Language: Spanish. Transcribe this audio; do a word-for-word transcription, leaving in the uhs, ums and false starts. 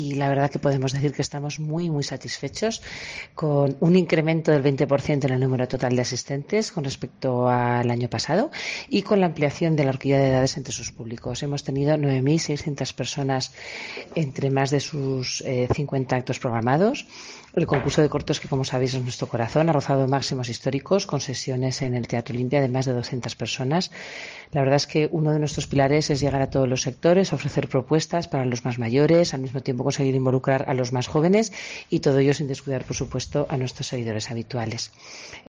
Y la verdad que podemos decir que estamos muy, muy satisfechos con un incremento del veinte por ciento en el número total de asistentes con respecto al año pasado y con la ampliación de la horquilla de edades entre sus públicos. Hemos tenido nueve mil seiscientas personas entre más de sus eh, cincuenta actos programados. El concurso de cortos, que como sabéis es nuestro corazón, ha rozado máximos históricos con sesiones en el Teatro Olimpia de más de doscientas personas. La verdad es que uno de nuestros pilares es llegar a todos los sectores, ofrecer propuestas para los más mayores, al mismo tiempo conseguir involucrar a los más jóvenes y todo ello sin descuidar, por supuesto, a nuestros seguidores habituales.